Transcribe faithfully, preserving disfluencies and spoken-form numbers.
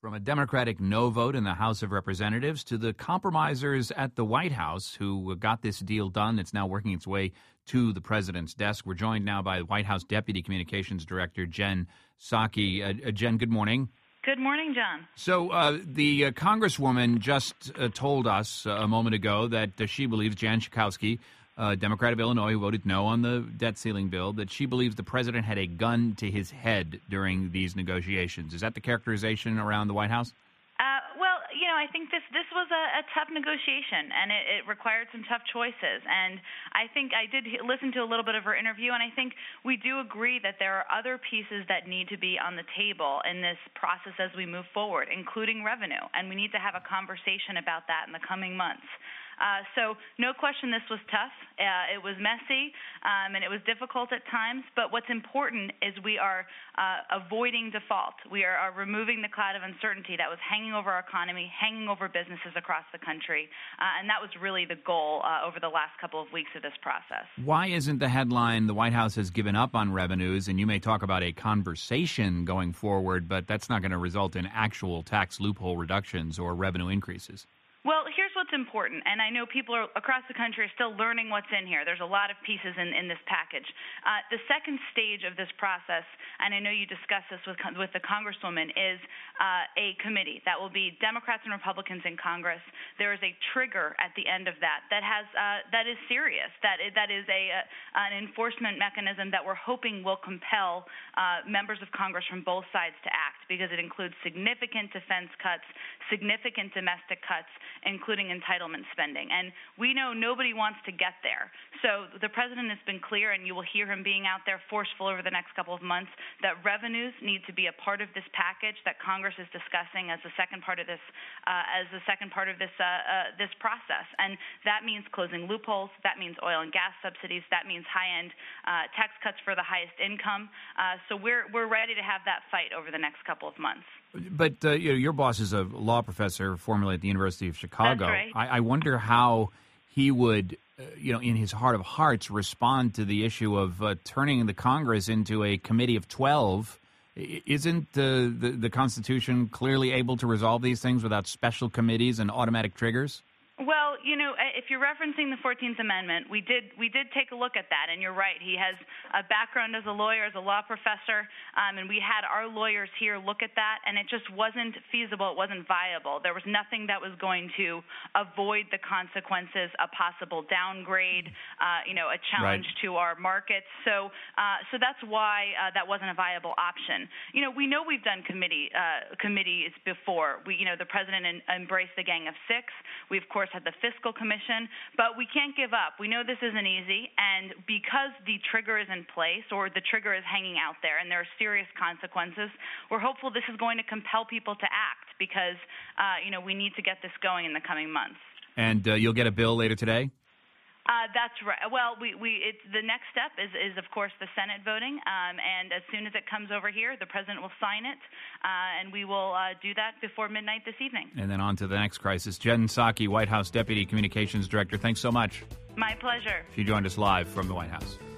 From a Democratic no vote in the House of Representatives to the compromisers at the White House who got this deal done. It's now working its way to the president's desk. We're joined now by White House Deputy Communications Director Jen Psaki. Uh, uh, Jen, good morning. Good morning, John. So uh, the uh, Congresswoman just uh, told us uh, a moment ago that uh, she believes, Jan Schakowsky, uh, Democrat of Illinois, who voted no on the debt ceiling bill, that she believes the president had a gun to his head during these negotiations. Is that the characterization around the White House? Uh, well, you know, I think this this was a, a tough negotiation, and it, it required some tough choices. And I think I did listen to a little bit of her interview, and I think we do agree that there are other pieces that need to be on the table in this process as we move forward, including revenue. And we need to have a conversation about that in the coming months. Uh, so no question this was tough. Uh, it was messy, um, and it was difficult at times. But what's important is we are uh, avoiding default. We are, are removing the cloud of uncertainty that was hanging over our economy, hanging over businesses across the country. Uh, and that was really the goal uh, over the last couple of weeks of this process. Why isn't the headline, the White House has given up on revenues, and you may talk about a conversation going forward, but that's not going to result in actual tax loophole reductions or revenue increases? Well, here's what's important, and I know people are, across the country are still learning what's in here. There's a lot of pieces in, in this package. Uh, the second stage of this process, and I know you discussed this with, with the Congresswoman, is uh, a committee that will be Democrats and Republicans in Congress. There is a trigger at the end of that that has uh, that is serious. That is, that is a, a an enforcement mechanism that we're hoping will compel uh, members of Congress from both sides to act, because it includes significant defense cuts, significant domestic cuts, including entitlement spending. And we know nobody wants to get there. So the president has been clear, and you will hear him being out there forceful over the next couple of months, that revenues need to be a part of this package that Congress is discussing as the second part of this uh, as the second part of this uh, uh, this process. And that means closing loopholes. That means oil and gas subsidies. That means high-end uh, tax cuts for the highest income. Uh, so we're we're ready to have that fight over the next couple of months. But uh, you know, your boss is a law professor, formerly at the University of Chicago. That's right. I, I wonder how he would, uh, you know, in his heart of hearts, respond to the issue of uh, turning the Congress into a committee of twelve. Isn't uh, the the Constitution clearly able to resolve these things without special committees and automatic triggers? Well, you know, if you're referencing the fourteenth Amendment, we did we did take a look at that, and you're right. He has a background as a lawyer, as a law professor, um, and we had our lawyers here look at that, and it just wasn't feasible. It wasn't viable. There was nothing that was going to avoid the consequences, a possible downgrade, uh, you know, a challenge right. to our markets. So, uh, so that's why uh, that wasn't a viable option. You know, we know we've done committee uh, committees before. We, you know, the president en- embraced the Gang of Six. We, of course, had the Fiscal Commission, but we can't give up. We know this isn't easy, and because the trigger is in place, or the trigger is hanging out there, and there are serious consequences, we're hopeful this is going to compel people to act, because uh, you know, we need to get this going in the coming months. And uh, you'll get a bill later today? Uh, that's right. Well, we, we it's, the next step is, is, of course, the Senate voting, um, and as soon as it comes over here, the president will sign it, uh, and we will uh, do that before midnight this evening. And then on to the next crisis. Jen Psaki, White House Deputy Communications Director, thanks so much. My pleasure. She joined us live from the White House.